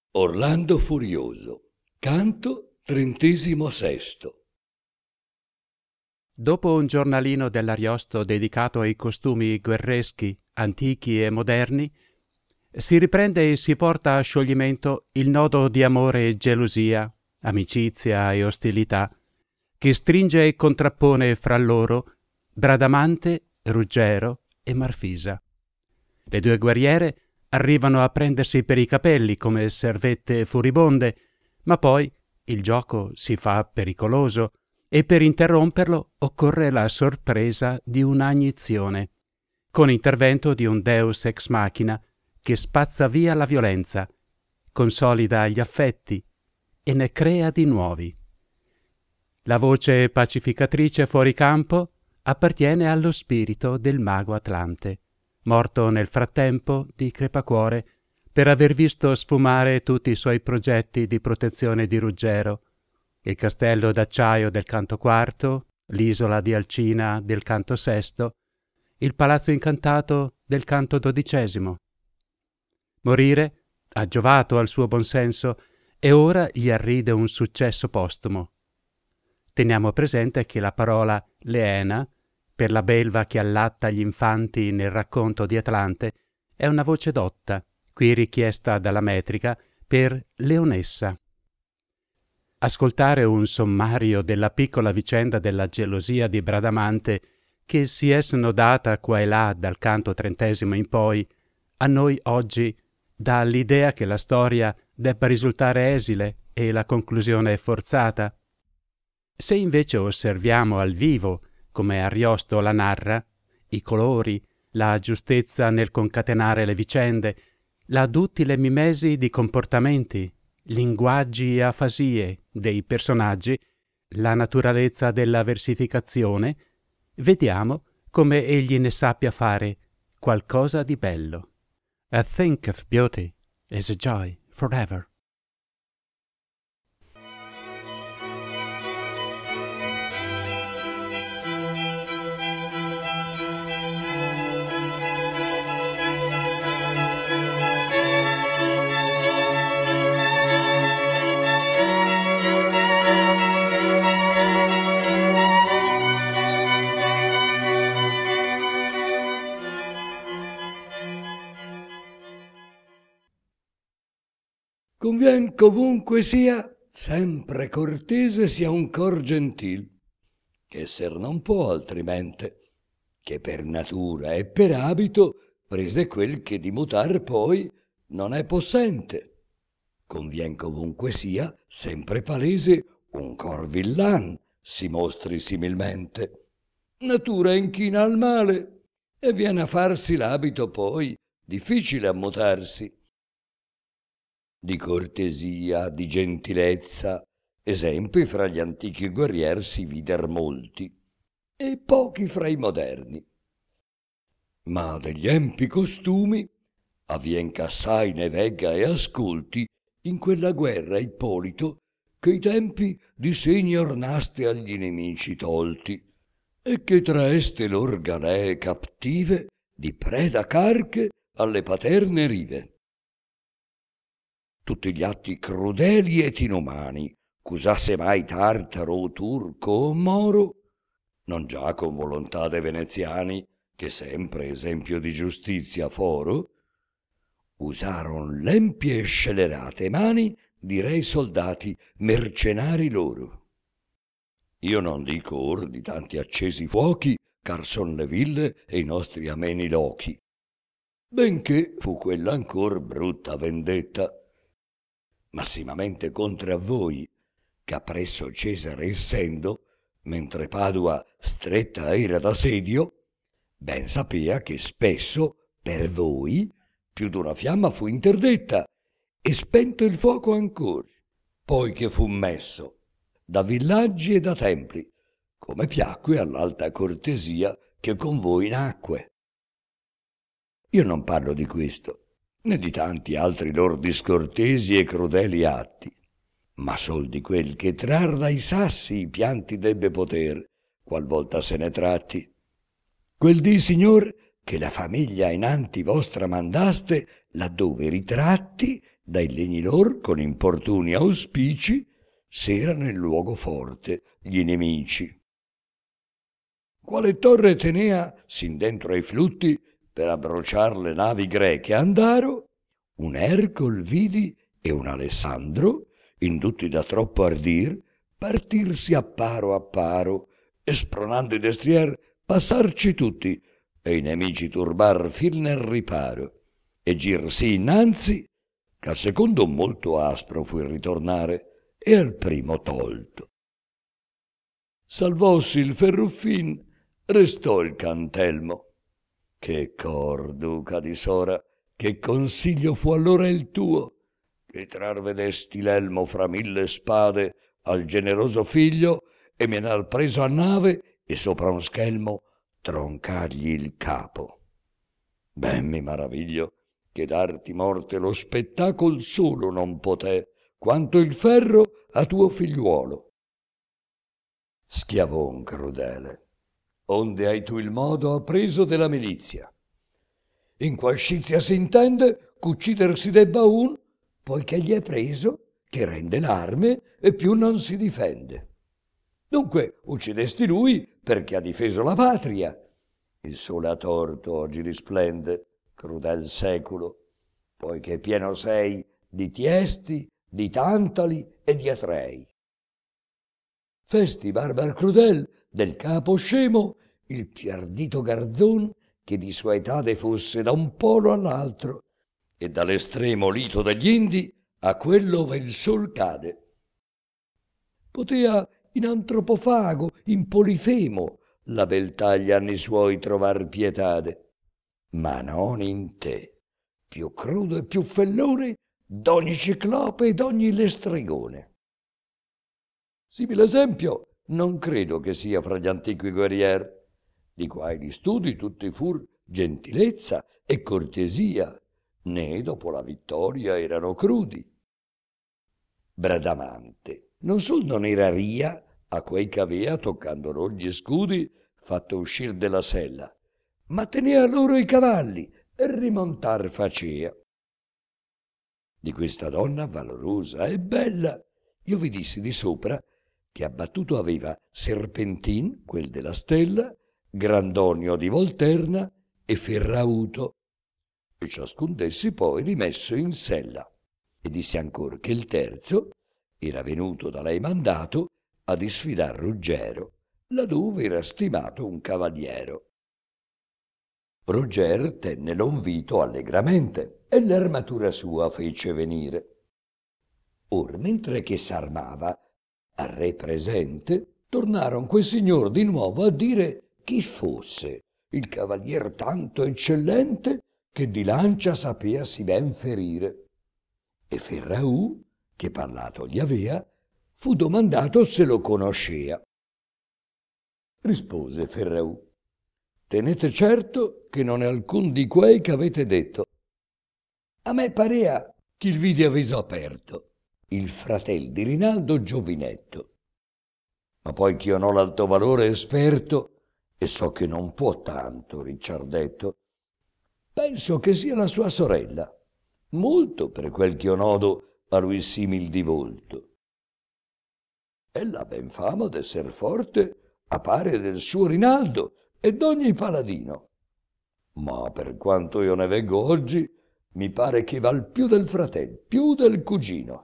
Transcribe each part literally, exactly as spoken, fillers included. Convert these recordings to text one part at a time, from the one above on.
Orlando Furioso, canto trentesimo sesto. Dopo un giornalino dell'Ariosto dedicato ai costumi guerreschi, antichi e moderni, si riprende e si porta a scioglimento il nodo di amore e gelosia, amicizia e ostilità, che stringe e contrappone fra loro Bradamante, Ruggero e Marfisa. Le due guerriere arrivano a prendersi per i capelli come servette furibonde, ma poi il gioco si fa pericoloso e per interromperlo occorre la sorpresa di un'agnizione, con intervento di un deus ex machina che spazza via la violenza, consolida gli affetti e ne crea di nuovi. La voce pacificatrice fuori campo appartiene allo spirito del mago Atlante, morto nel frattempo di crepacuore per aver visto sfumare tutti i suoi progetti di protezione di Ruggero, il castello d'acciaio del canto quarto, l'isola di Alcina del canto sesto, il palazzo incantato del canto dodicesimo. Morire ha giovato al suo buon senso e ora gli arride un successo postumo. Teniamo presente che la parola Leena, per la belva che allatta gli infanti nel racconto di Atlante, è una voce dotta, qui richiesta dalla metrica, per leonessa. Ascoltare un sommario della piccola vicenda della gelosia di Bradamante, che si è snodata qua e là dal canto trentesimo in poi, a noi oggi dà l'idea che la storia debba risultare esile e la conclusione forzata. Se invece osserviamo al vivo, come Ariosto la narra, i colori, la giustezza nel concatenare le vicende, la duttile mimesi di comportamenti, linguaggi e afasie dei personaggi, la naturalezza della versificazione, vediamo come egli ne sappia fare qualcosa di bello. A thing of beauty is a joy forever. Convien covunque sia, sempre cortese sia un cor gentil, che esser non può altrimente, che per natura e per abito prese quel che di mutar poi non è possente. Convien covunque sia, sempre palese, un cor villan si mostri similmente. Natura inchina al male e viene a farsi l'abito poi difficile a mutarsi. Di cortesia, di gentilezza, esempi fra gli antichi guerrier si vider molti, e pochi fra i moderni. Ma degli empi costumi avvien ch'assai ne vegga e ascolti in quella guerra Ippolito, che i tempi di segni ornaste agli nemici tolti, e che traeste lor galee captive di preda carche alle paterne rive. Tutti gli atti crudeli et inumani, c'usasse mai tartaro o turco o moro, non già con volontà de veneziani, che sempre esempio di giustizia foro, usaron l'empie e scelerate mani di re soldati mercenari loro. Io non dico or di tanti accesi fuochi, ch'ar son le ville e i nostri ameni lochi, benché fu quella ancor brutta vendetta, massimamente contra a voi, che appresso Cesare essendo, mentre Padua stretta era d'assedio, ben sapea che spesso per voi più d'una fiamma fu interdetta e spento il fuoco ancor, poi che fu messo da villaggi e da templi, come piacque all'alta cortesia che con voi nacque. Io non parlo di questo, né di tanti altri lor discortesi e crudeli atti, ma sol di quel che trar dai sassi i pianti debbe poter, qualvolta se ne tratti. Quel dì, signor, che la famiglia inanti vostra mandaste, laddove ritratti Dai legni lor, con importuni auspici, s'erano in luogo forte gli nemici. Quale torre tenea sin dentro ai flutti per abbrociar le navi greche andaro, un Ercol vidi e un Alessandro, indutti da troppo ardir, partirsi a paro a paro, e spronando i destrier passarci tutti, e i nemici turbar fil nel riparo, e girsi innanzi, che al secondo molto aspro fu il ritornare, e al primo tolto. Salvossi il Ferruffin, restò il Cantelmo. Che cor, duca di Sora, che consiglio fu allora il tuo, che trar vedesti l'elmo fra mille spade al generoso figlio e menar preso a nave e sopra un schelmo troncargli il capo. Ben mi maraviglio che darti morte lo spettacol solo non poté, quanto il ferro a tuo figliuolo. Schiavon crudele, onde hai tu il modo appreso della milizia. In qual scizia s'intende ch'uccidersi debba un, poiché gli è preso, che rende l'arme e più non si difende. Dunque uccidesti lui perché ha difeso la patria. Il sole a torto oggi risplende, crudel seculo, poiché pieno sei di Tiesti, di Tantali e di Atrei. Festi barbar crudel del capo scemo il più ardito garzon che di sua etade fosse da un polo all'altro e dall'estremo lito degli Indi a quello ove il sol cade. Potea in Antropofago, in Polifemo, la beltà agli anni suoi trovar pietade, ma non in te, più crudo e più fellone d'ogni ciclope e d'ogni lestrigone. Simile esempio non credo che sia fra gli antichi guerrier, di quai gli studi tutti fur gentilezza e cortesia, né dopo la vittoria erano crudi. Bradamante non sol non era ria a quei che avea, toccando lor gli scudi, fatto uscir della sella, ma tenea loro i cavalli e rimontar facea. Di questa donna valorosa e bella io vi dissi di sopra che abbattuto aveva Serpentin, quel della stella, Grandonio di Volterna e Ferrauto, e ciascun d'essi poi rimesso in sella. E disse ancor che il terzo era venuto da lei mandato a disfidar Ruggero, laddove era stimato un cavaliero. Rugger tenne l'onvito allegramente e l'armatura sua fece venire. Or, mentre che s'armava, al re presente, tornaron quel signor di nuovo a dire chi fosse il cavalier tanto eccellente che di lancia sapeasi ben ferire. E Ferraù, che parlato gli avea, fu domandato se lo conoscea. Rispose Ferraù: tenete certo che non è alcun di quei che avete detto. A me parea che il vidi a viso aperto, il fratel di Rinaldo giovinetto. Ma poi ch'io n'ho l'alto valore esperto, e so che non può tanto, Ricciardetto, penso che sia la sua sorella, molto per quel ch'io nodo a lui simil di volto. Ella ha ben fama d'esser forte, a pare del suo Rinaldo e d'ogni paladino, ma per quanto io ne veggo oggi, mi pare che val più del fratel, più del cugino.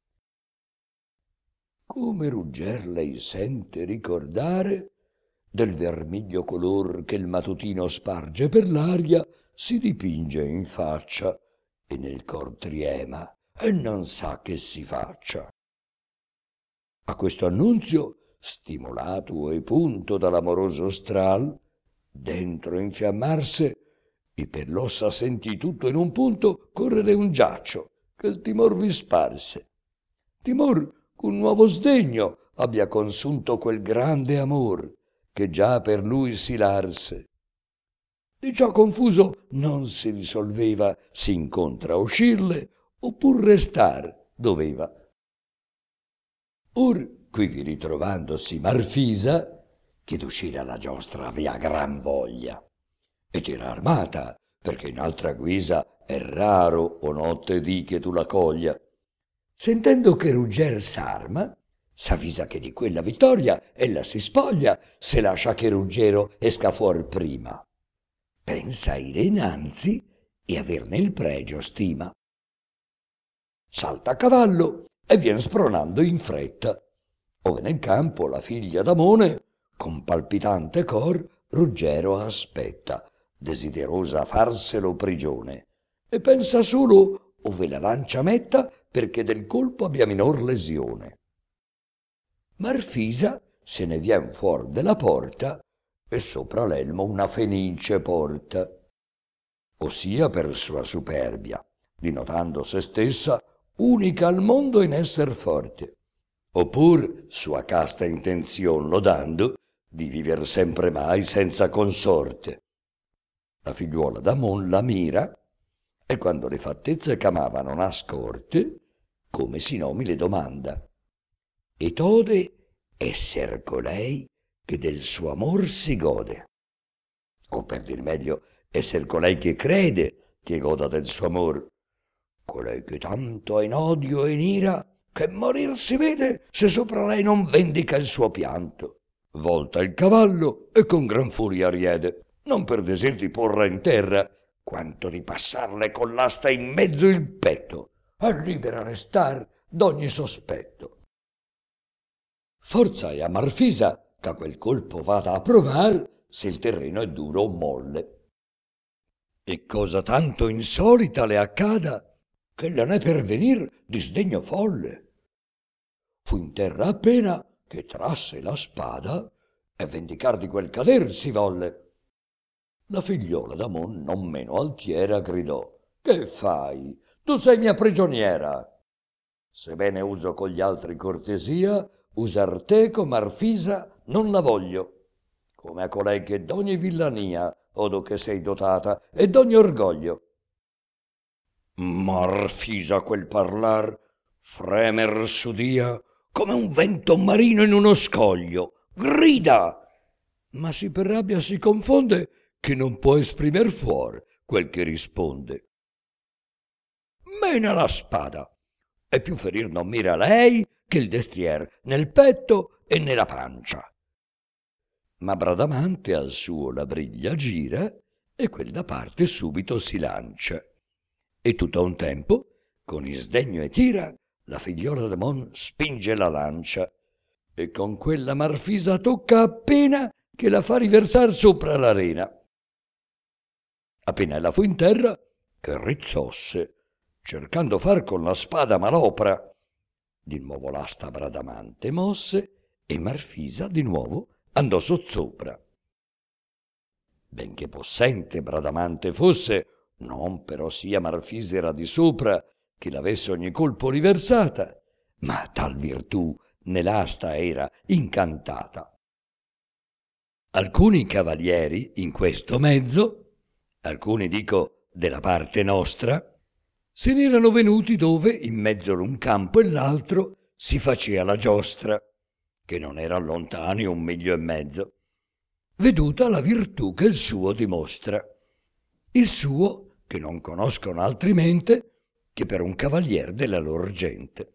Come Rugger lei sente ricordare del vermiglio color che il mattutino sparge per l'aria, si dipinge in faccia e nel cor triema e non sa che si faccia. A questo annunzio, stimolato e punto dall'amoroso stral, dentro infiammarse, e per l'ossa sentì tutto in un punto correre un giaccio che il timor vi sparse. Timor con nuovo sdegno abbia consunto quel grande amor che già per lui si larse. Di ciò confuso non si risolveva s'incontra uscirle oppur restar doveva. Or quivi ritrovandosi Marfisa, che d'uscire alla giostra avea gran voglia, ed era armata perché in altra guisa è raro o notte di che tu la coglia. Sentendo che Rugger s'arma, s'avvisa che di quella vittoria ella si spoglia, se lascia che Ruggero esca fuor prima. Pensa ire innanzi e averne il pregio stima. Salta a cavallo e vien spronando in fretta, ove nel campo la figlia d'Amone, con palpitante cor, Ruggero aspetta, desiderosa farselo prigione, e pensa solo ove la lancia metta, perché del colpo abbia minor lesione. Marfisa se ne vien fuor della porta e sopra l'elmo una fenice porta, ossia per sua superbia, dinotando se stessa unica al mondo in esser forte, oppur sua casta intenzion lodando di viver sempre mai senza consorte. La figliuola d'Amon la mira, e quando le fattezze chiamavano a scorte, come si nomi le domanda, e tode esser colei che del suo amor si gode, o per dir meglio, esser colei che crede che goda del suo amor, colei che tanto è in odio e in ira che morir si vede se sopra lei non vendica il suo pianto. Volta il cavallo e con gran furia riede, non per desir di porla in terra, quanto di passarle con l'asta in mezzo il petto, e libera restar d'ogni sospetto. Forza è a Marfisa che quel colpo vada a provar se il terreno è duro o molle. E cosa tanto insolita le accada, che la ne per venir di sdegno folle. Fu in terra appena che trasse la spada e vendicar di quel cader si volle. La figliola d'Amon non meno altiera gridò: «Che fai? Tu sei mia prigioniera! Sebbene uso con gli altri cortesia, usar te con Marfisa non la voglio, come a colei che d'ogni villania odo che sei dotata e d'ogni orgoglio». Marfisa quel parlar fremer s'udia come un vento marino in uno scoglio, grida, ma si per rabbia si confonde che non può esprimer fuor quel che risponde. Mena la spada, e più ferir non mira lei che il destrier nel petto e nella pancia. Ma Bradamante al suo la briglia gira e quel da parte subito si lancia. E tutto a un tempo, con isdegno e tira, la figliola d'Amon spinge la lancia e con quella Marfisa tocca appena che la fa riversar sopra l'arena. Appena ella fu in terra, che rizzosse, cercando far con la spada malopra. Di nuovo l'asta Bradamante mosse e Marfisa di nuovo andò sossopra. Benché possente Bradamante fosse, non però sia Marfisa era di sopra che l'avesse ogni colpo riversata, ma tal virtù nell'asta era incantata. Alcuni cavalieri in questo mezzo, alcuni dico della parte nostra, se n'erano venuti dove in mezzo l'un campo e l'altro si facea la giostra, che non era lontani un miglio e mezzo, veduta la virtù che il suo dimostra, il suo che non conoscono altrimente che per un cavalier della lor gente.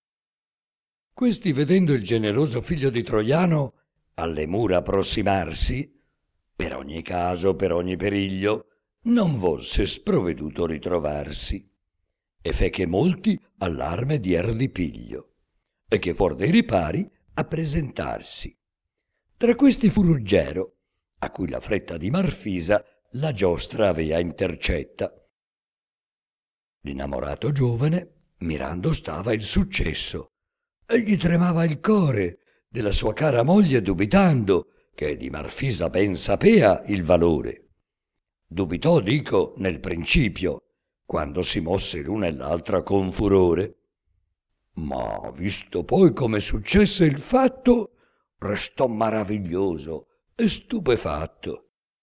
Questi, vedendo il generoso figlio di Troiano alle mura approssimarsi, per ogni caso, per ogni periglio, non volse sprovveduto ritrovarsi, e fe che molti all'arme dier di piglio, e che fuor dei ripari a presentarsi. Tra questi fu Ruggero, a cui la fretta di Marfisa la giostra avea intercetta. L'innamorato giovane, mirando stava il successo, e gli tremava il core della sua cara moglie, dubitando che di Marfisa ben sapea il valore. Dubitò, dico, nel principio, quando si mosse l'una e l'altra con furore. Ma visto poi come successe il fatto, restò maraviglioso e stupefatto.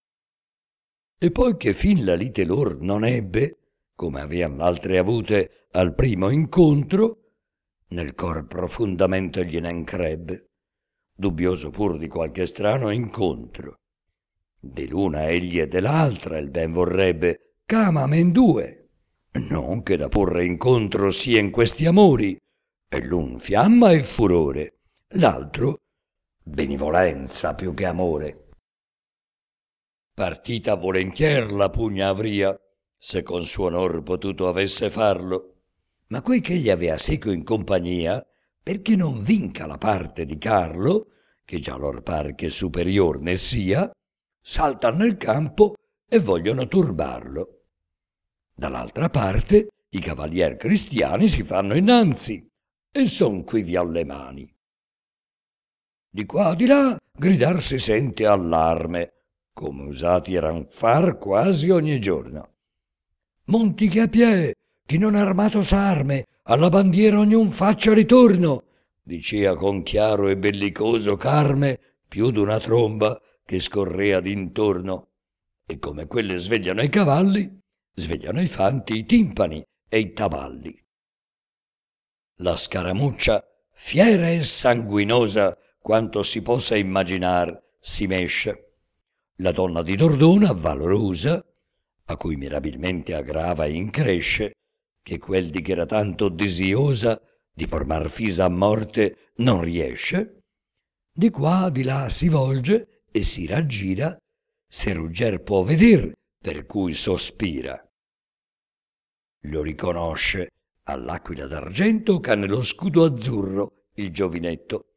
E poi che fin la lite lor non ebbe, come avean l'altre avute al primo incontro, nel cor profondamente gliene increbbe, dubbioso pur di qualche strano incontro. Di l'una egli e dell'altra il ben vorrebbe, chiamamen due, non che da porre incontro sia in questi amori, e l'un fiamma e furore, l'altro benevolenza più che amore. Partita volentier la pugna avria, se con suo onor potuto avesse farlo, ma quei che gli avea seco in compagnia, perché non vinca la parte di Carlo, che già lor par che superior ne sia, saltan nel campo e vogliono turbarlo. Dall'altra parte i cavalier cristiani si fanno innanzi e son quivi alle mani. Di qua di là gridar si sente allarme, come usati eran far quasi ogni giorno. Monti che a pie, chi non armato s'arme, alla bandiera ognun faccia ritorno, dicea con chiaro e bellicoso carme più d'una tromba che scorrea d'intorno. E come quelle svegliano i cavalli, svegliano i fanti i timpani e i taballi. La scaramuccia, fiera e sanguinosa, quanto si possa immaginar, si mesce. La donna di Dordona, valorosa, a cui mirabilmente aggrava e incresce, che quel di che era tanto desiosa di formar fisa a morte non riesce, di qua di là si volge e si raggira, se rugger può veder, per cui sospira. Lo riconosce all'aquila d'argento che ha nello scudo azzurro il giovinetto.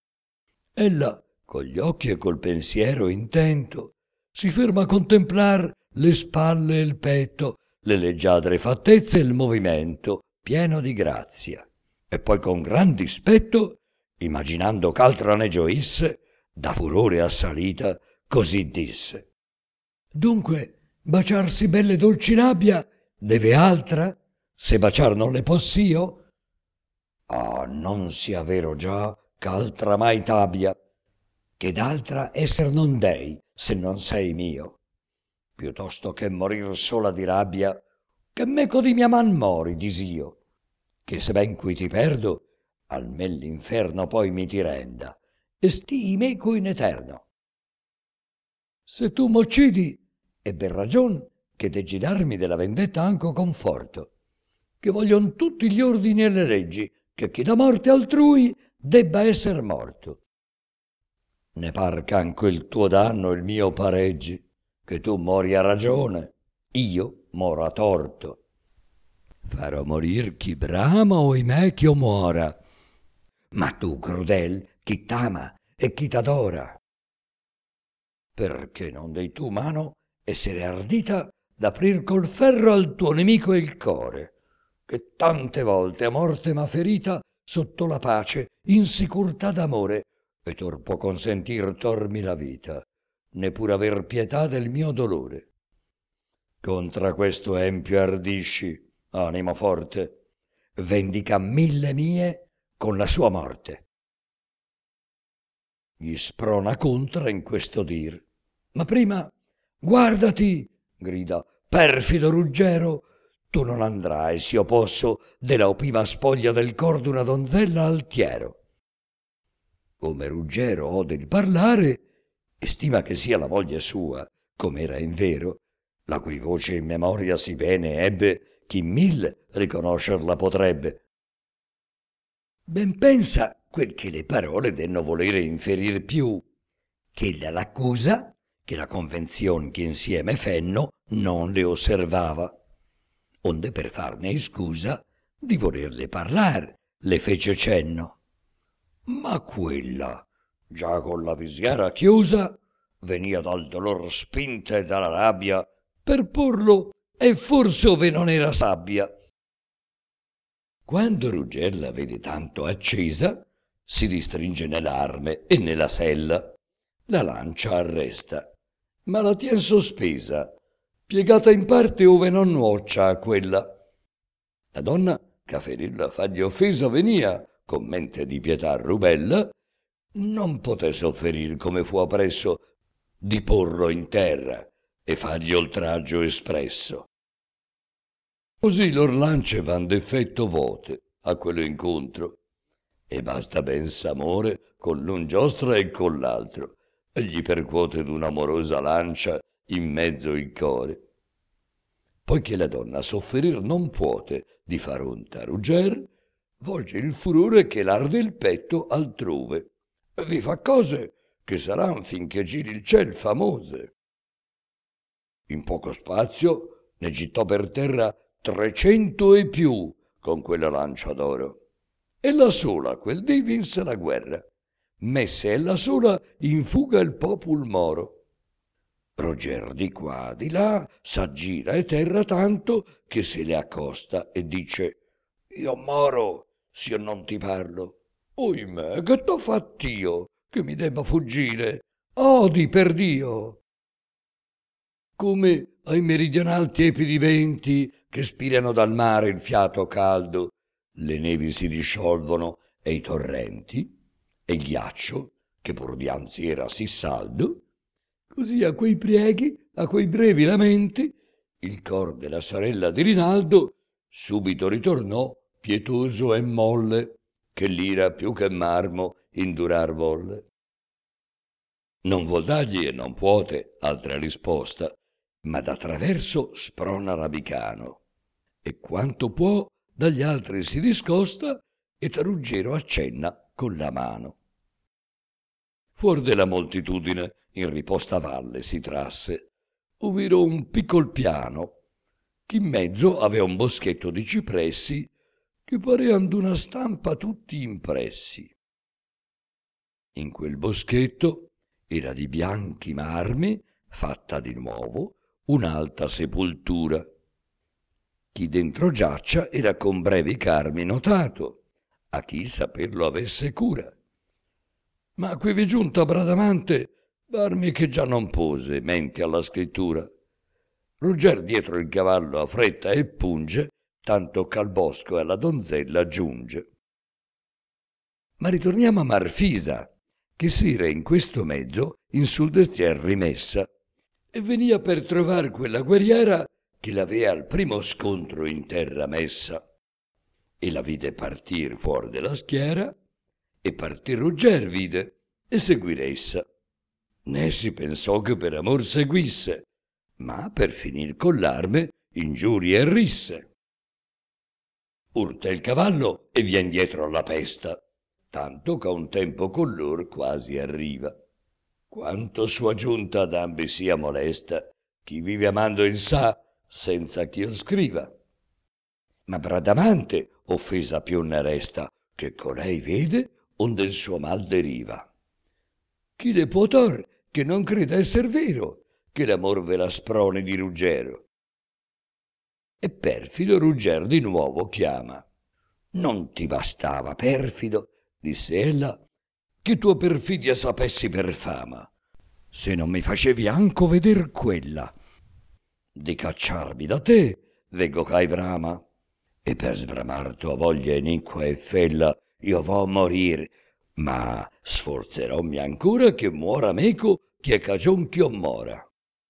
Ella, con gli occhi e col pensiero intento, si ferma a contemplar le spalle e il petto, le leggiadre fattezze e il movimento, pieno di grazia. E poi con gran dispetto, immaginando ch'altra ne gioisse, da furore assalita, così disse: «Dunque, baciarsi belle dolci labbia, deve altra, se baciar non le possio? Ah, non sia vero già ch'altra mai t'abbia, che d'altra esser non dei, se non sei mio. Piuttosto che morir sola di rabbia, che meco di mia man mori, dis'io, che se ben qui ti perdo, almen l'inferno poi mi ti renda, e stii meco in eterno. Se tu m'occidi, è ben ragion che deggi darmi della vendetta anco conforto, che voglion tutti gli ordini e le leggi, che chi da morte altrui debba esser morto. Ne par ch'anco il tuo danno il mio pareggi, che tu mori a ragione, io moro a torto. Farò morir chi brama o imè ch'io muora, ma tu, crudel, chi t'ama e chi t'adora. Perché non dei tu mano essere ardita d'aprir col ferro al tuo nemico il core, che tante volte a morte m'ha ferita sotto la pace, in sicurtà d'amore, e tor può consentir tormi la vita, neppur aver pietà del mio dolore. Contra questo empio ardisci, animo forte, vendica mille mie con la sua morte. Gli sprona contra in questo dir, ma prima guardati, grida, perfido Ruggero, tu non andrai, s'io posso, della opima spoglia del cor d'una donzella altiero. Come Ruggero ode il parlare, e stima che sia la moglie sua, come era in vero, la cui voce in memoria si bene ebbe, chi mille riconoscerla potrebbe. Ben pensa quel che le parole denno volere inferir più, ch'ella l'accusa che la convenzion che insieme fenno non le osservava, onde per farne iscusa di volerle parlar le fece cenno. Ma quella, già con la visiera chiusa, venia dal dolor spinta e dalla rabbia per porlo, e forse ove non era sabbia. Quando Rugger la vede tanto accesa, si ristringe nell'arme e nella sella, la lancia arresta, ma la tien sospesa, piegata in parte ove non nuoccia a quella. La donna, che a ferirla fagli offesa venia, con mente di pietà rubella, non poté sofferir come fu appresso di porlo in terra e fargli oltraggio espresso. Così lor lance van d'effetto vote a quello incontro, e basta ben s'amore con l'un giostra e con l'altro, e gli percuote d'un'amorosa lancia in mezzo il core. Poiché la donna sofferir non puote di far onta a Rugger, volge il furore che l'arde il petto altrove, e vi fa cose che saran finché giri il ciel famose. In poco spazio ne gittò per terra trecento e più con quella lancia d'oro. Ella sola quel dì vinse la guerra, messe ella sola in fuga il popul moro. Roger di qua di là s'aggira e terra tanto che se le accosta e dice: io moro s'io non ti parlo. Oimè, che t'ho fatt'io che mi debba fuggire? Odi per Dio! Come ai meridional tiepidi venti che spirano dal mare il fiato caldo, le nevi si disciolvono e i torrenti, e il ghiaccio, che pur dianzi era sì saldo, così a quei prieghi, a quei brevi lamenti, il cor della sorella di Rinaldo subito ritornò pietoso e molle, che l'ira più che marmo indurar volle. Non vuol dargli e non puote altra risposta, ma da traverso sprona Rabicano, e quanto può dagli altri si discosta e a Ruggero accenna con la mano. Fuor della moltitudine in riposta valle si trasse, ovvero un piccol piano, che in mezzo avea un boschetto di cipressi che parean d'una stampa tutti impressi. In quel boschetto era di bianchi marmi fatta di nuovo un'alta sepoltura. Chi dentro giaccia era con brevi carmi notato, a chi saperlo avesse cura. Ma quivi giunta Bradamante, parmi che già non pose mente alla scrittura. Rugger dietro il cavallo a fretta e punge, tanto che al bosco e alla donzella giunge. Ma ritorniamo a Marfisa, che s'era in questo mezzo in sul destrier rimessa, e venia per trovar quella guerriera che l'avea al primo scontro in terra messa. E la vide partir fuor della schiera, e partir Rugger vide, e seguir essa. Né si pensò che per amor seguisse, ma per finir con l'arme ingiurie e risse. Urta il cavallo e vien dietro alla pesta, tanto che a un tempo con lor quasi arriva. Quanto sua giunta ad ambi sia molesta, chi vive amando il sa, senza ch'io scriva. Ma Bradamante offesa più ne resta, che colei vede onde il suo mal deriva. Chi le può tor che non creda esser vero, che l'amor ve la sprone di Ruggero? E perfido Rugger di nuovo chiama. Non ti bastava, perfido, disse ella, che tua perfidia sapessi per fama, se non mi facevi anco veder quella. Di cacciarmi da te, veggo c'hai brama, e per sbramar tua voglia iniqua e fella io vo morir, ma sforzerommi ancora che muora meco chi è cagion ch'io mora.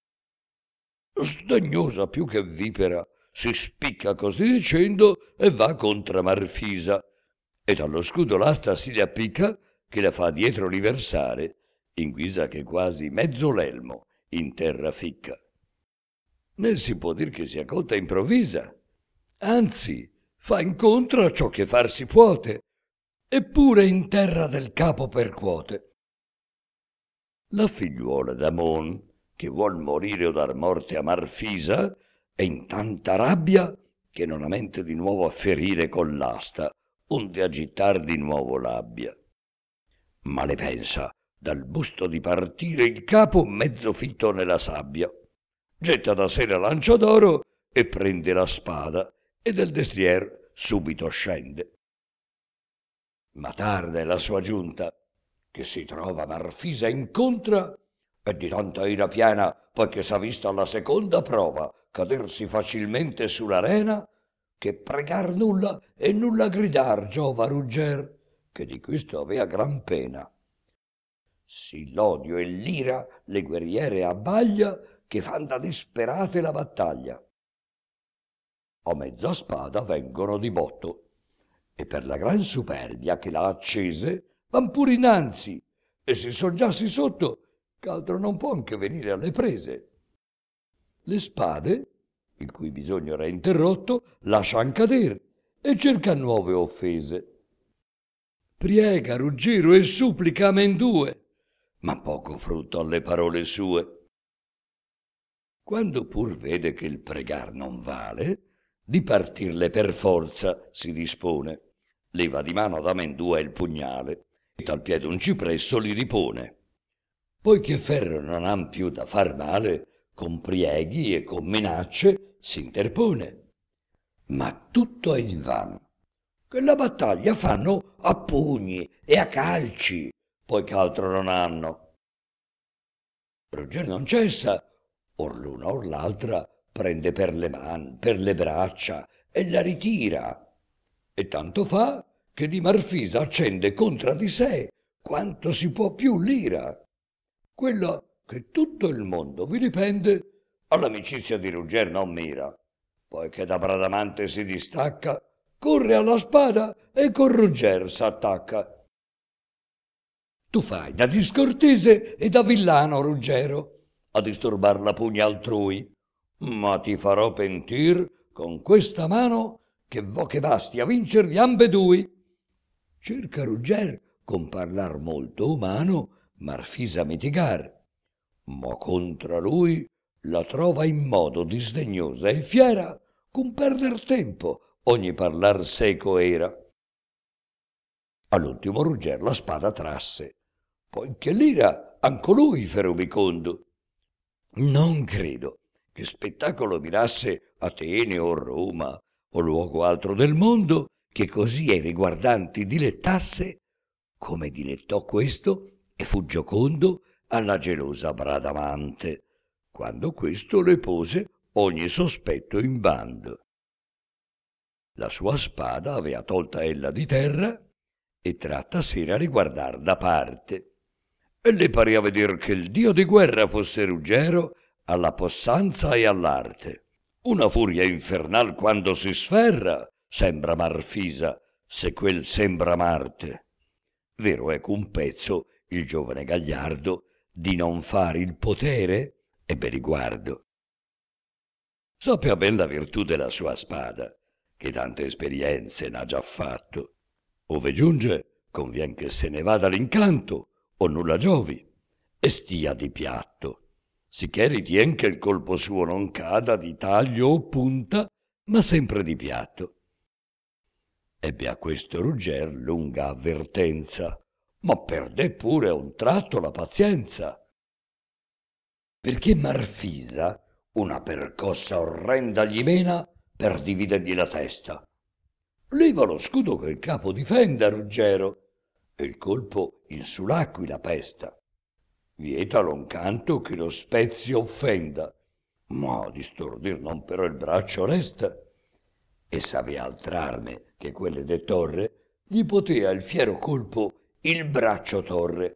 Sdegnosa più che vipera, si spicca così dicendo e va contra Marfisa, ed allo scudo l'asta si le appicca che la fa dietro riversare, in guisa che quasi mezzo l'elmo in terra ficca. Né si può dir che sia colta improvvisa, anzi fa incontra a ciò che far si puote, eppure in terra del capo percuote. La figliuola d'Amon, che vuol morire o dar morte a Marfisa, è in tanta rabbia che non ha mente di nuovo a ferire con l'asta, onde agittar di nuovo l'abbia. Ma le pensa dal busto di partire il capo mezzo fitto nella sabbia, getta da sé la lancia d'oro e prende la spada, e del destrier subito scende. Ma tarda è la sua giunta, che si trova Marfisa incontra, e di tanta ira piena, poiché s'ha vista alla seconda prova cadersi facilmente sull'arena, che pregar nulla e nulla gridar giova Rugger, che di questo avea gran pena. Sì l'odio e l'ira le guerriere abbaglia, che fan da disperate la battaglia. A mezza spada vengono di botto, e per la gran superbia che l'ha accese van pur innanzi, e si son già sì sotto, ch'altro non può che venire alle prese. Le spade, il cui bisogno era interrotto, lascian cadere e cerca nuove offese. Priega, Ruggero, e supplica amendue, ma poco frutto alle parole sue. Quando pur vede che il pregar non vale, di partirle per forza si dispone, leva di mano ad amendua il pugnale e al piede un cipresso li ripone. Poiché ferro non han più da far male, con prieghi e con minacce s'interpone. Ma tutto è invano, che la battaglia fanno a pugni e a calci, poiché altro non hanno. Ruggero non cessa, or l'una or l'altra prende per le mani, per le braccia e la ritira. E tanto fa che di Marfisa accende contra di sé quanto si può più l'ira. Quella che tutto il mondo vi dipende, all'amicizia di Ruggero non mira. Poiché da Bradamante si distacca, corre alla spada e con Ruggero s'attacca. Tu fai da discortese e da villano, Ruggero, a disturbar la pugna altrui, ma ti farò pentir con questa mano che vo che basti a vincer di ambedui. Cerca Ruggero con parlar molto umano Marfisa mitigar, ma contra lui la trova in modo disdegnosa e fiera, con perder tempo ogni parlar seco era. All'ultimo Ruggero la spada trasse, poiché l'ira anco lui fe rubicondo. Non credo che spettacolo mirasse Atene o Roma o luogo altro del mondo che così ai riguardanti dilettasse come dilettò questo e fu giocondo alla gelosa Bradamante, quando questo le pose ogni sospetto in bando. La sua spada avea tolta ella di terra e trattasene a riguardar da parte, e le parea veder che il dio di guerra fosse Ruggero alla possanza e all'arte. Una furia infernal quando si sferra sembra Marfisa, se quel sembra Marte. Vero è qu'un pezzo il giovane gagliardo di non far il potere ebbe riguardo. Sapea ben la virtù della sua spada, che tante esperienze n'ha già fatto. Ove giunge, convien che se ne vada l'incanto, o nulla giovi, e stia di piatto. Sicché ritien che il colpo suo non cada di taglio o punta, ma sempre di piatto. Ebbe a questo Ruggero lunga avvertenza, ma perdé pure a un tratto la pazienza. Perché Marfisa una percossa orrenda gli mena per dividergli la testa. Leva lo scudo che il capo difenda, Ruggero, e il colpo in su l'aquila pesta. Vieta l'oncanto che lo spezio offenda, ma di stordir non però il braccio resta. E s'avea altr'arme che quelle de torre, gli potea il fiero colpo il braccio torre.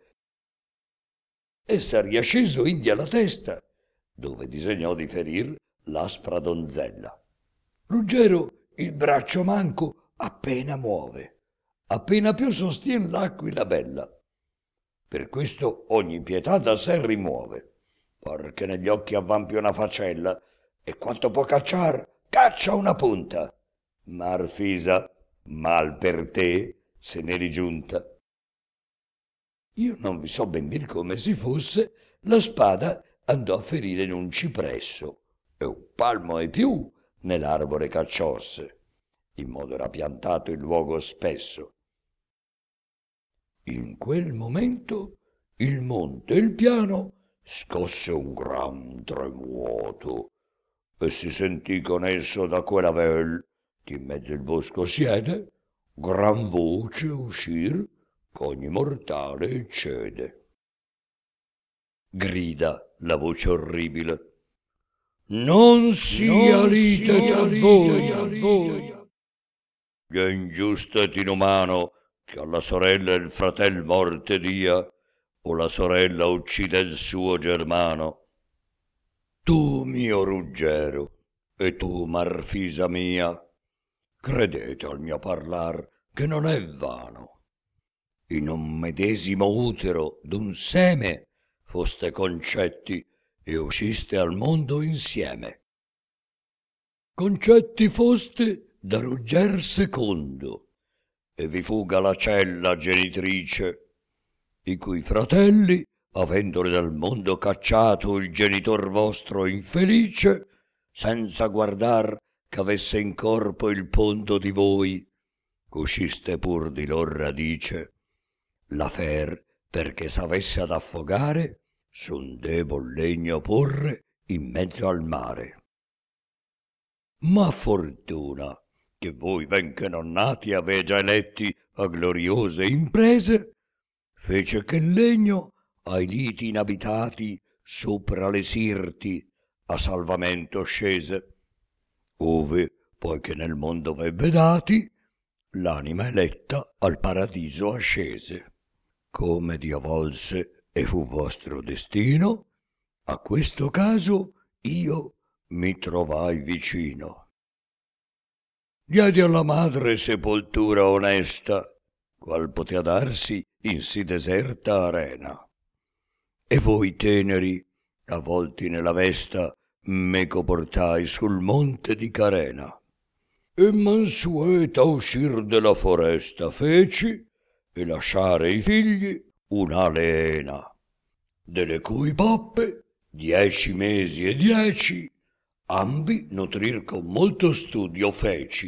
Essa riasceso indi alla testa, dove disegnò di ferir l'aspra donzella. Ruggero il braccio manco appena muove, appena più sostien l'aquila bella. Per questo ogni pietà da sé rimuove, perché negli occhi avvampi una facella, e quanto può cacciar, caccia una punta. Marfisa, mal per te, se ne rigiunta. Io non vi so ben dir come si fosse, la spada andò a ferire in un cipresso, e un palmo e più nell'arbore cacciosse, in modo era piantato il luogo spesso. In quel momento il monte e il piano scosse un gran tremuoto, e si sentì con esso da quella vel, che in mezzo il bosco siede, gran voce uscir ch'ogni mortale cede. Grida la voce orribile: non sia Non lite sia tra lite voi, tra voi. che ingiusto ed inumano che alla sorella il fratel morte dia, o la sorella uccide il suo germano. Tu, mio Ruggero, e tu, Marfisa mia, credete al mio parlar che non è vano. In un medesimo utero d'un seme foste concetti e usciste al mondo insieme. concetti foste da Rugger secondo, e vi fu Galacella genitrice, i cui fratelli, avendole dal mondo cacciato il genitor vostro infelice, senza guardar ch'avesse in corpo il ponto di voi, usciste pur di lor radice, la fer, perché s'avesse ad affogare, s'un debol legno porre in mezzo al mare. Ma fortuna che voi, benché non nati, ave già eletti a gloriose imprese, fece che il legno ai liti inabitati sopra le sirti a salvamento scese, ove, poiché nel mondo v'ebbe dati, l'anima eletta al paradiso ascese. Come Dio volse e fu vostro destino, a questo caso io mi trovai vicino. Diedi alla madre sepoltura onesta, qual potea darsi in sì deserta arena. E voi teneri, avvolti nella vesta, meco portai sul monte di Carena. E mansueta uscir della foresta feci, e lasciare i figli un'alena, delle cui poppe dieci mesi e dieci ambi nutrir con molto studio feci.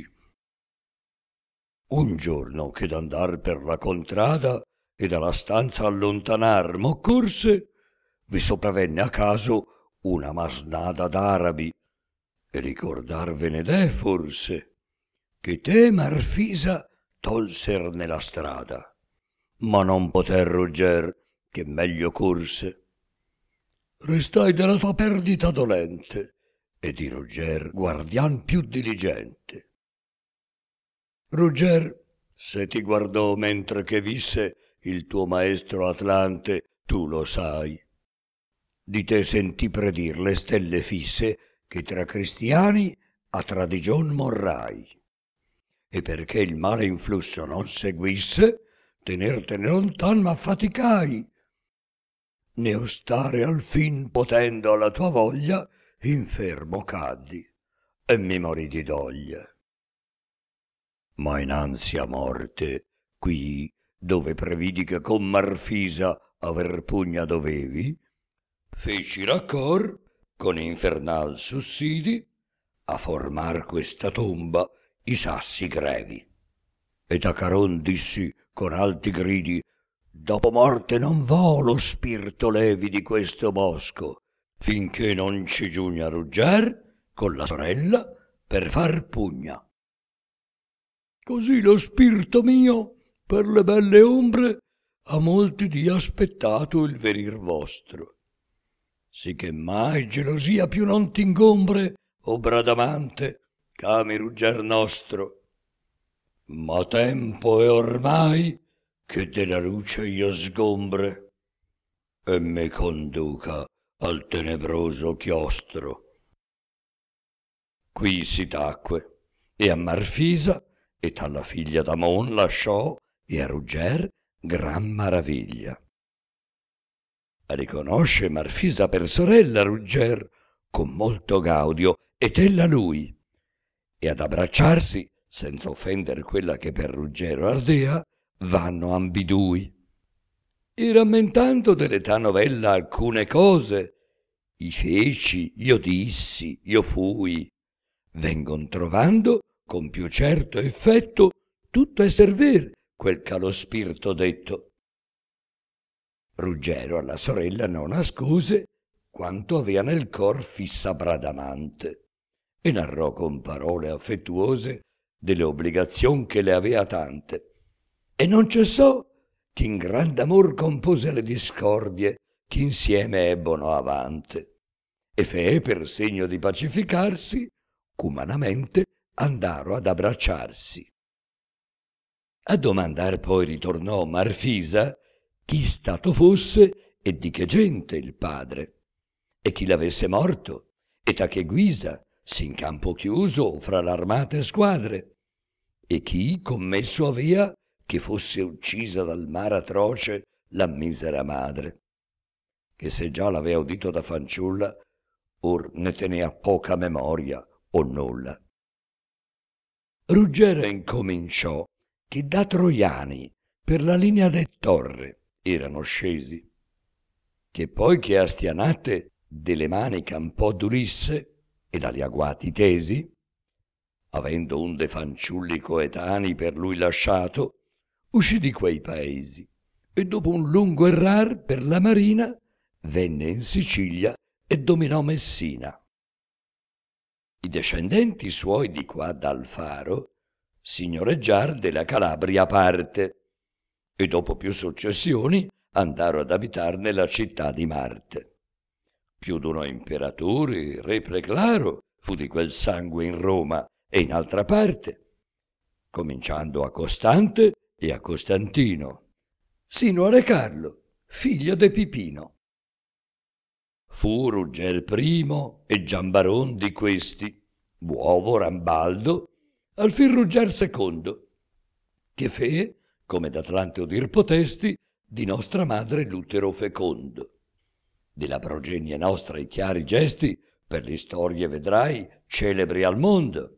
Un giorno che d'andar per la contrada e dalla stanza allontanar m'occorse, vi sopravenne a caso una masnada d'arabi, e ricordarvene dè forse, che te Marfisa tolser nella strada, ma non poter Rugger che meglio corse. Restai della tua perdita dolente, e di Rugger guardian più diligente. Rugger, se ti guardò mentre che visse il tuo maestro Atlante, tu lo sai. Di te sentì predir le stelle fisse che tra cristiani a tradigion morrai. E perché il male influsso non seguisse, tenertene lontan m'affaticai. Ne ostare al fin potendo alla tua voglia, infermo caddi e mi morì di doglia. Ma in ansia morte, qui dove previdi che con Marfisa aver pugna dovevi, feci raccor con infernal sussidi a formar questa tomba i sassi grevi. Ed a Caron dissi con alti gridi: dopo morte non vo lo spirito levi di questo bosco, finché non ci giugna Rugger con la sorella per far pugna. Così lo spirito mio, per le belle ombre, ha molti dì aspettato il venir vostro, sì che mai gelosia più non t'ingombre, o Bradamante, c'ami Rugger nostro. Ma tempo è ormai che della luce io sgombre e me conduca al tenebroso chiostro. Qui si tacque, e a Marfisa et alla figlia d'Amon lasciò, e a Rugger gran maraviglia. A riconosce Marfisa per sorella Rugger con molto gaudio, ed ella lui, e ad abbracciarsi, senza offender quella che per Ruggero ardea, vanno ambidui. E rammentando dell'età novella alcune cose, i feci, io dissi, io fui, vengon trovando con più certo effetto tutto esser ver quel che allo spirito detto. Ruggero alla sorella non ascuse quanto avea nel cor fissa Bradamante, e narrò con parole affettuose delle obbligazion che le avea tante, e non cessò che in grande amor compose le discordie che insieme ebbono avante, e fe per segno di pacificarsi cumanamente andaro ad abbracciarsi. A domandar poi ritornò Marfisa chi stato fosse e di che gente il padre, e chi l'avesse morto, et a che guisa s'in campo chiuso fra l'armate squadre, e chi commesso avea che fosse uccisa dal mar atroce la misera madre, che se già l'avea udito da fanciulla, or ne tenea poca memoria o nulla. Ruggero incominciò che da Troiani per la linea de Torre erano scesi, che poi che a Stianate delle maniche un po' d'Ulisse e dagli agguati tesi, avendo un de fanciulli coetanei per lui lasciato, uscì di quei paesi e dopo un lungo errar per la marina venne in Sicilia e dominò Messina. I discendenti suoi di qua dal Faro signoreggiar della Calabria parte e dopo più successioni andarono ad abitar nella città di Marte. Più d'uno imperatore, re preclaro, fu di quel sangue in Roma e in altra parte, cominciando a Costante e a Costantino, sino a Re Carlo, figlio de Pipino. Fu Rugger primo e Giambaron di questi, Buovo, Rambaldo, alfin Rugger secondo, che fe, come d'Atlante udir potesti, di nostra madre l'utero fecondo. Della progenie nostra i chiari gesti, per l'istorie vedrai, celebri al mondo.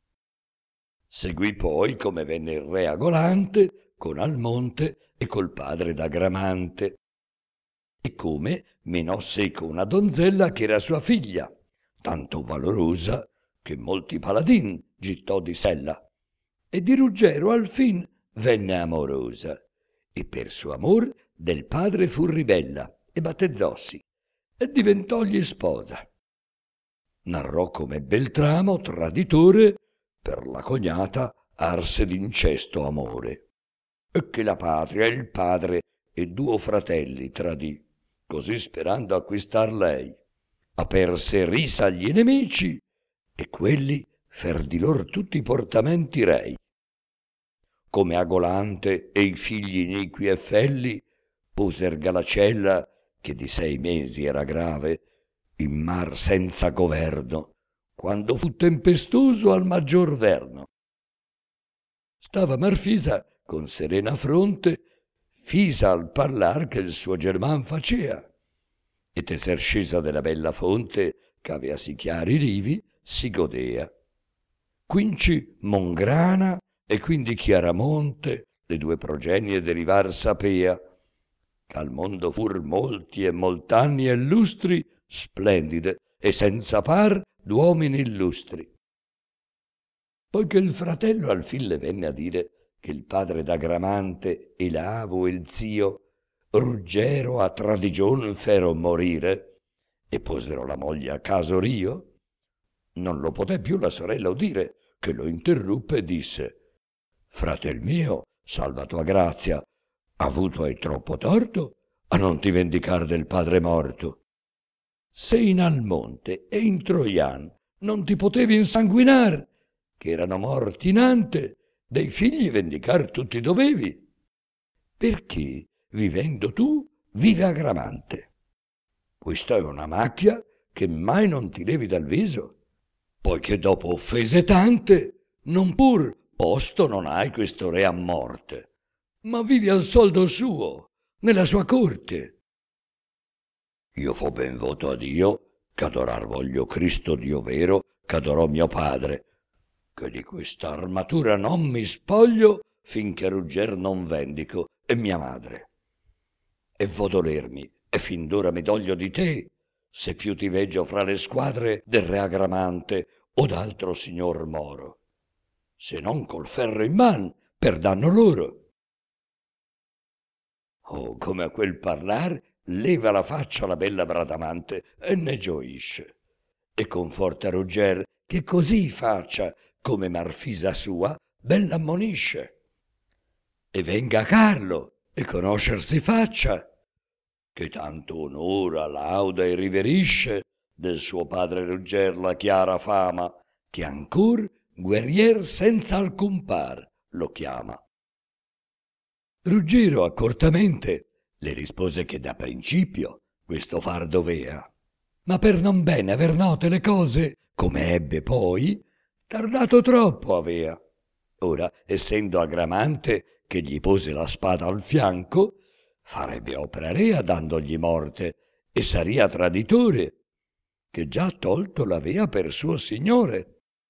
Seguì poi come venne il re Agolante, con Almonte e col padre d'Agramante, e come menò seco una donzella che era sua figlia, tanto valorosa che molti paladin gittò di sella, e di Ruggero al fin venne amorosa, e per suo amor del padre fu ribella, e battezzossi, e diventògli sposa. Narrò come Beltramo, traditore, per la cognata arse d'incesto amore, e che la patria e il padre e duo fratelli tradì, così sperando acquistar lei. Aperse risa agli nemici, e quelli fer di lor tutti i portamenti rei. Come Agolante e i figli iniqui e felli poser Galacella, che di sei mesi era grave, in mar senza governo, quando fu tempestoso al maggior verno. Stava Marfisa con serena fronte, fisa al parlar che il suo german facea, e tesser scesa della bella fonte, ch'avea sì chiari rivi, si godea. Quinci Mongrana e quindi Chiaramonte, le due progenie derivar sapea, ch'al mondo fur molti e molt'anni e lustri, splendide e senza par d'uomini illustri. Poiché il fratello al fin le venne a dire che il padre d'Agramante e l'avo e il zio Ruggero a tradigion fero morire e posero la moglie a caso rio, non lo poté più la sorella udire, che lo interruppe e disse: fratel mio, salva tua grazia, avuto hai troppo torto a non ti vendicar del padre morto. Se in Almonte e in Troian non ti potevi insanguinar, che erano morti inante, dei figli vendicar tutti dovevi, perché vivendo tu vive Agramante. Questa è una macchia che mai non ti levi dal viso, poiché dopo offese tante non pur posto non hai questo re a morte, ma vivi al soldo suo, nella sua corte. Io fo ben voto a Dio, ch'adorar voglio Cristo Dio vero, ch'adorò mio padre, che di questa armatura non mi spoglio finché Rugger non vendico e mia madre. E vo dolermi, e fin d'ora mi doglio di te, se più ti veggio fra le squadre del re Agramante o d'altro signor moro, se non col ferro in man per danno loro. Oh, come a quel parlar leva la faccia la bella Bradamante e ne gioisce, e conforta Rugger che così faccia come Marfisa sua bella ammonisce. E venga Carlo e conoscersi faccia, che tanto onora, lauda e riverisce del suo padre Rugger la chiara fama, che ancor guerrier senza alcun par lo chiama. Ruggero accortamente le rispose che da principio questo far dovea, ma per non bene aver note le cose, come ebbe poi, tardato troppo avea. Ora, essendo Agramante che gli pose la spada al fianco, farebbe opera rea dandogli morte, e saria traditore, che già tolto l'avea per suo signore.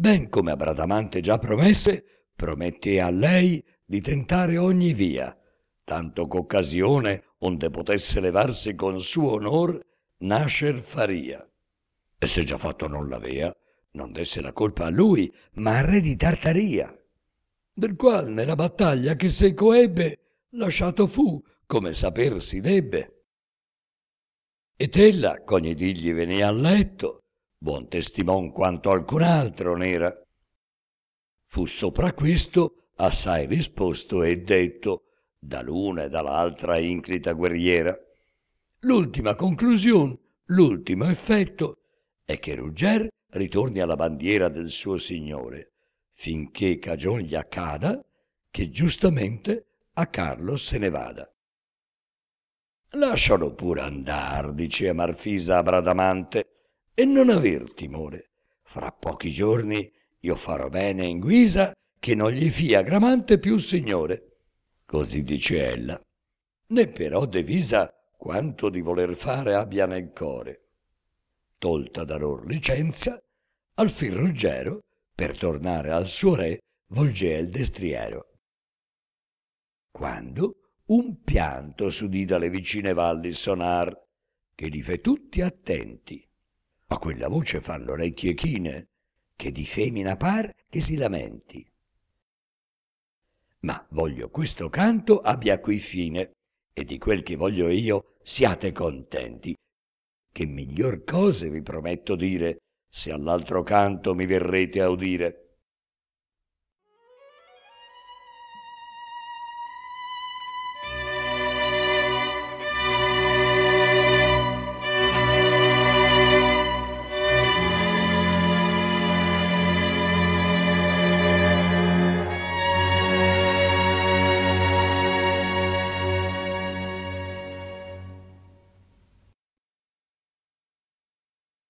ben come a Bradamante già promesse, promette a lei di tentare ogni via, tanto qu'occasione onde potesse levarsi con suo onor nascer faria. E se già fatto non l'avea, non desse la colpa a lui, ma al re di Tartaria, del qual nella battaglia che seco ebbe lasciato fu, come saper si debbe. Ed ella, c'ogni dì gli venia a letto, buon testimon quanto alcun altro n'era. Fu sopra questo assai risposto e detto da l'una e dall'altra inclita guerriera. L'ultima conclusione, l'ultimo effetto, è che Rugger ritorni alla bandiera del suo signore, finché cagion gli accada che giustamente a Carlo se ne vada. Lascialo pure andar, dicea Marfisa a Bradamante, e non aver timore. Fra pochi giorni io farò bene in guisa che non gli fia Gramante più signore. Così dice ella, né però devisa quanto di voler fare abbia nel core. Tolta da lor licenzia, al fin Ruggero, per tornare al suo re, volgea il destriero. Quando un pianto s'udì dalle vicine valli sonar, che li fe tutti attenti. A quella voce fan l'orecchie chine, che di femina par che si lamenti. Ma voglio questo canto abbia qui fine, e di quel che voglio io siate contenti, che miglior cose vi prometto dire, se all'altro canto mi verrete a udire.